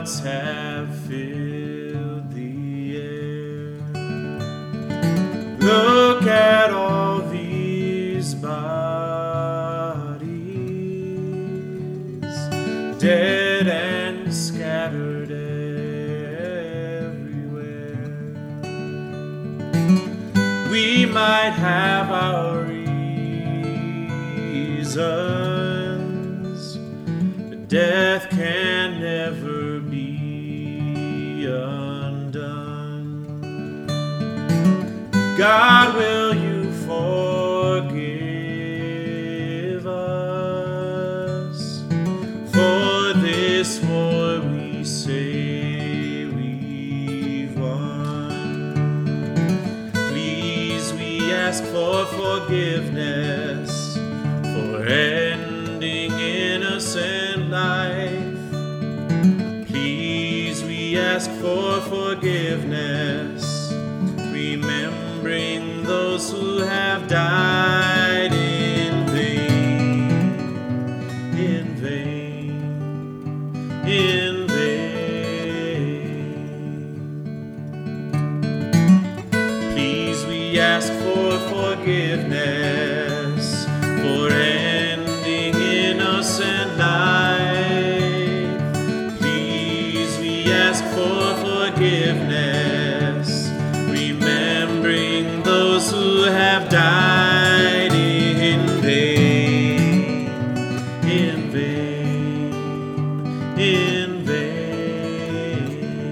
thoughts have filled the air. Look at all these bodies, dead and scattered everywhere. We might have our reasons, but death can never be undone. God, will you forgive us for this war we say we've won? Please, we ask for forgiveness for ending innocent life. Please, we ask for forgiveness, remembering those who have died in vain, in vain, in vain. Please, we ask for forgiveness for ending innocent life. Please, we ask for forgiveness, remembering those who have died in vain, in vain, in vain.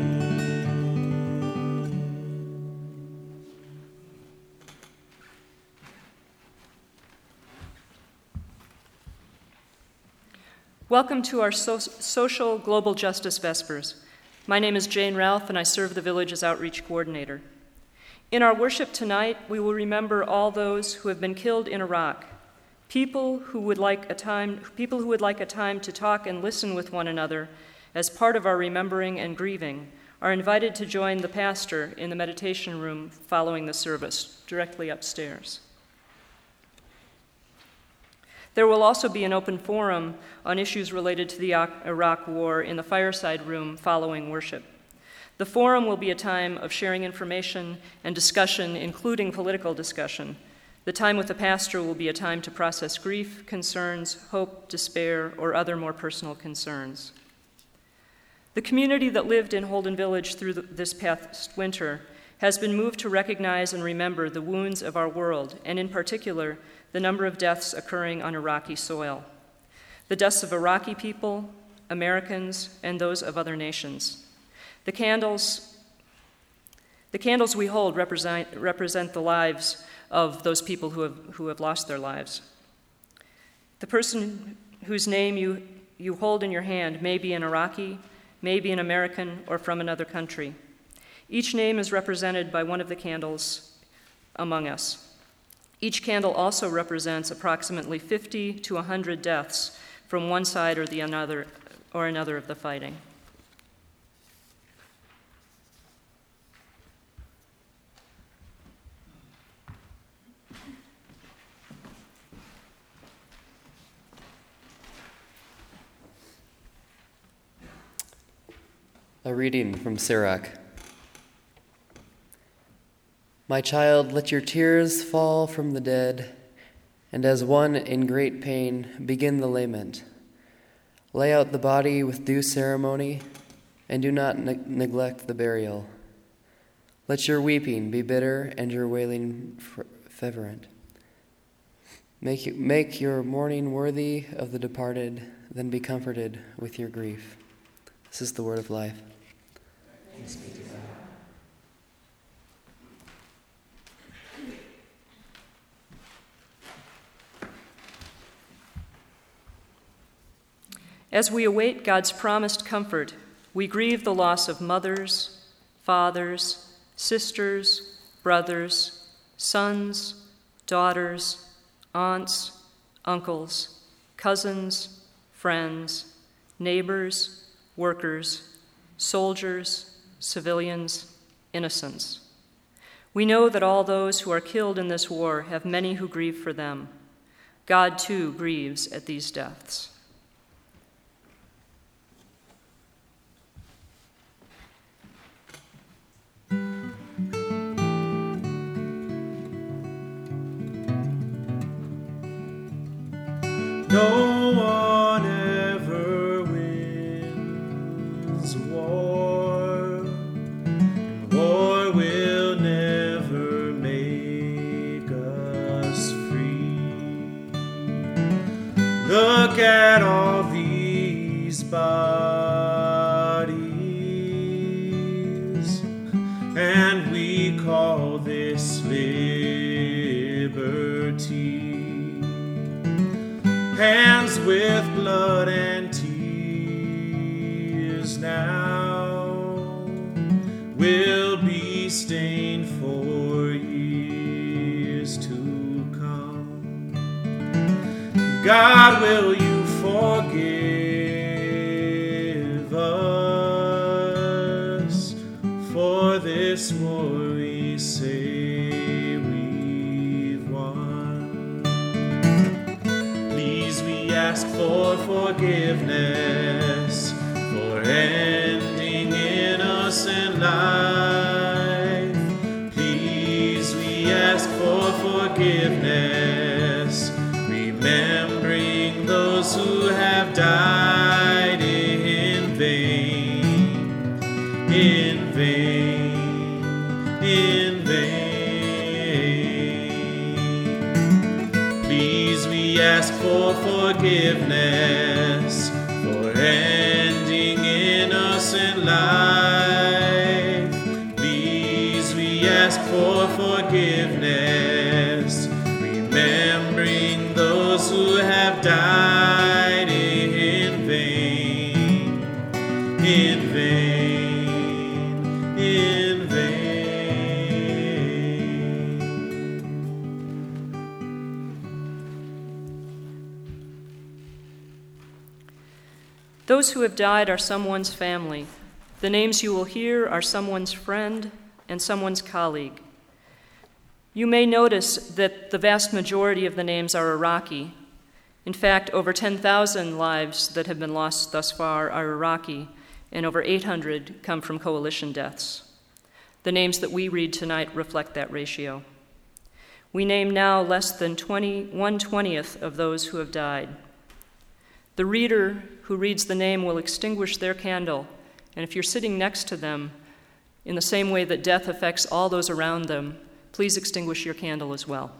Welcome to our Social Global Justice Vespers. My name is Jane Ralph, and I serve the village's outreach coordinator. In our worship tonight, we will remember all those who have been killed in Iraq, people who would like a time to talk and listen with one another as part of our remembering and grieving are invited to join the pastor in the meditation room following the service, directly upstairs. There will also be an open forum on issues related to the Iraq War in the fireside room following worship. The forum will be a time of sharing information and discussion, including political discussion. The time with the pastor will be a time to process grief, concerns, hope, despair, or other more personal concerns. The community that lived in Holden Village through this past winter has been moved to recognize and remember the wounds of our world, and in particular, the number of deaths occurring on Iraqi soil. The deaths of Iraqi people, Americans, and those of other nations. The candles we hold represent the lives of those people who have lost their lives. The person whose name you hold in your hand may be an Iraqi, may be an American, or from another country. Each name is represented by one of the candles among us. Each candle also represents approximately 50 to 100 deaths from one side or another of the fighting. A reading from Sirach. My child, let your tears fall from the dead, and as one in great pain, begin the lament. Lay out the body with due ceremony, and do not neglect the burial. Let your weeping be bitter and your wailing fervent. Make your mourning worthy of the departed, then be comforted with your grief. This is the word of life. Thanks be to God. As we await God's promised comfort, we grieve the loss of mothers, fathers, sisters, brothers, sons, daughters, aunts, uncles, cousins, friends, neighbors, workers, soldiers, civilians, innocents. We know that all those who are killed in this war have many who grieve for them. God, too, grieves at these deaths. No one ever wins war, and war will never make us free. Look at all these bodies, and we call this liberty. Hands with blood and tears now will be stained for years to come. God, will you forgive us for this war we say we've won? Please, we ask for forgiveness for ending innocent life. Please, we ask for forgiveness, remembering those who have died in vain, in vain, in vain. Please, we ask for forgiveness for ending innocent life. Please, we ask for forgiveness, remembering those who have died in vain, in vain, in vain. Those who have died are someone's family. The names you will hear are someone's friend and someone's colleague. You may notice that the vast majority of the names are Iraqi. In fact, over 10,000 lives that have been lost thus far are Iraqi, and over 800 come from coalition deaths. The names that we read tonight reflect that ratio. We name now less than 1/20th of those who have died. The reader who reads the name will extinguish their candle, and if you're sitting next to them, in the same way that death affects all those around them, please extinguish your candle as well.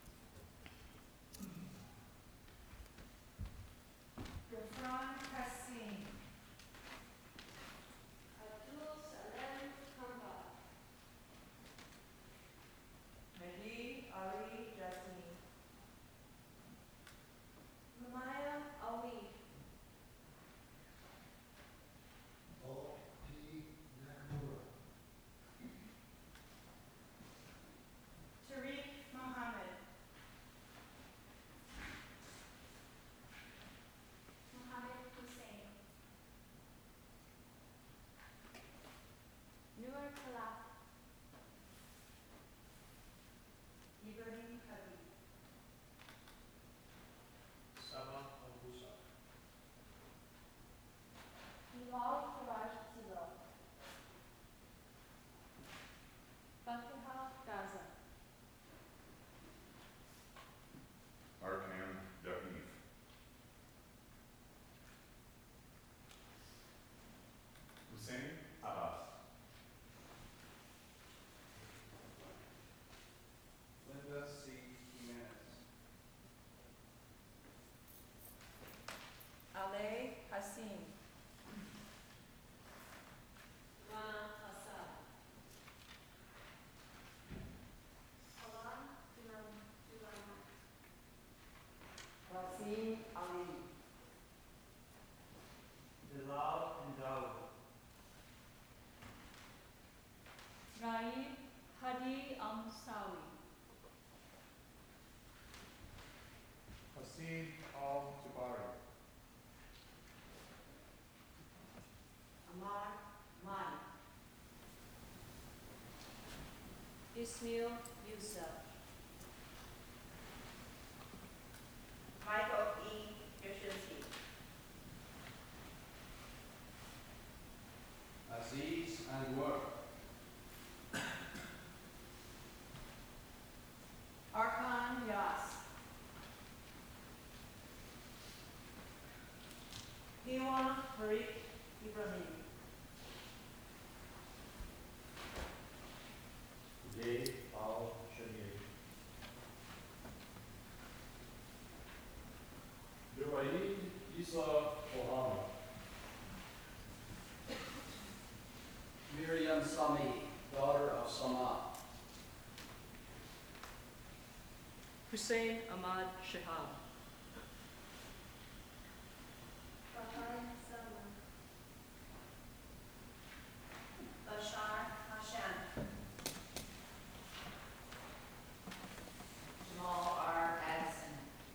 Ismail Yusuf. Michael E. Yashinsky. Aziz Anwar. Arkan Yas. Isa Mohammed. Miriam Sami, daughter of Sama. Hussein Ahmad Shihab. Farhan Salman. Bashar Hashem. Jamal R. Addison.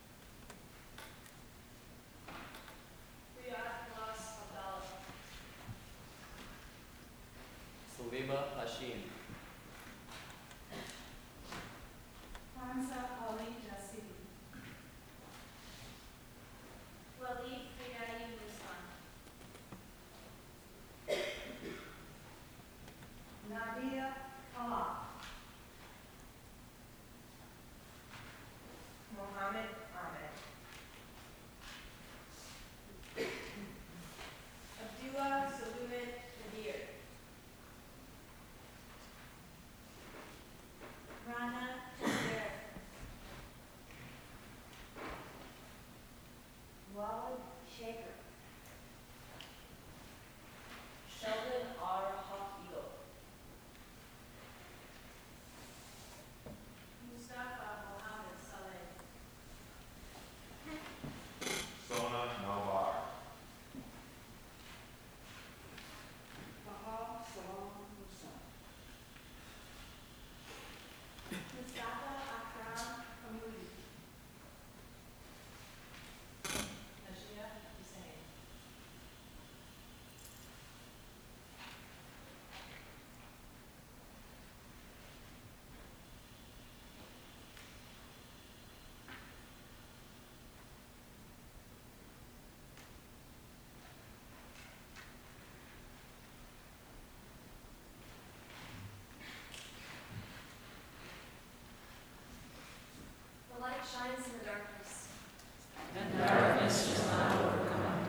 Riyad Plus Abdallah. Salima Hashim. Hamza Ali Jassim. Walid Fidai Musman. Nadia Kala. Mohammed Ahmed. Abdullah Saluman Kadir. Rana Kadir. Walid Shaker. Sheldon R. Hawk-Eagle. Mustafa Mohammed Saleh. Sona Nawar. Bahar Salam Musa. Mustafa Akram Hamoudi. Najia Hussain. The light shines in the darkness. And darkness is not overcome.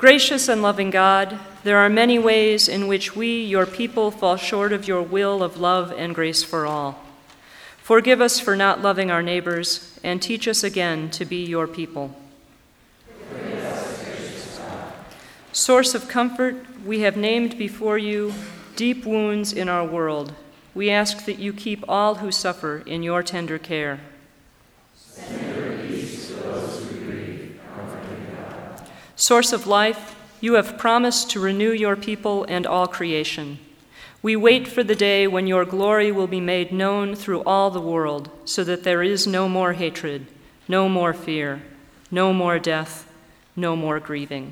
Gracious and loving God, there are many ways in which we, your people, fall short of your will of love and grace for all. Forgive us for not loving our neighbors, and teach us again to be your people. Source of comfort, we have named before you deep wounds in our world. We ask that you keep all who suffer in your tender care. Source of life, you have promised to renew your people and all creation. We wait for the day when your glory will be made known through all the world, so that there is no more hatred, no more fear, no more death, no more grieving.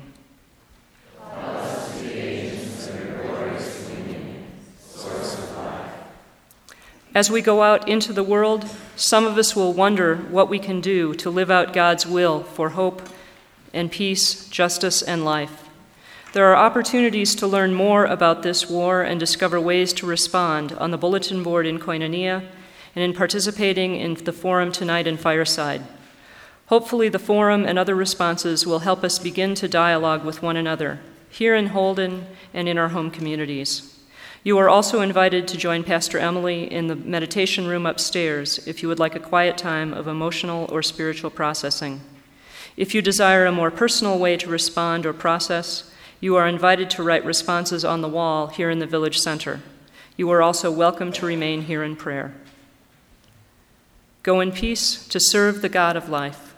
As we go out into the world, some of us will wonder what we can do to live out God's will for hope and peace, justice, and life. There are opportunities to learn more about this war and discover ways to respond on the bulletin board in Koinonia and in participating in the forum tonight in Fireside. Hopefully the forum and other responses will help us begin to dialogue with one another, here in Holden and in our home communities. You are also invited to join Pastor Emily in the meditation room upstairs if you would like a quiet time of emotional or spiritual processing. If you desire a more personal way to respond or process, you are invited to write responses on the wall here in the Village Center. You are also welcome to remain here in prayer. Go in peace to serve the God of life.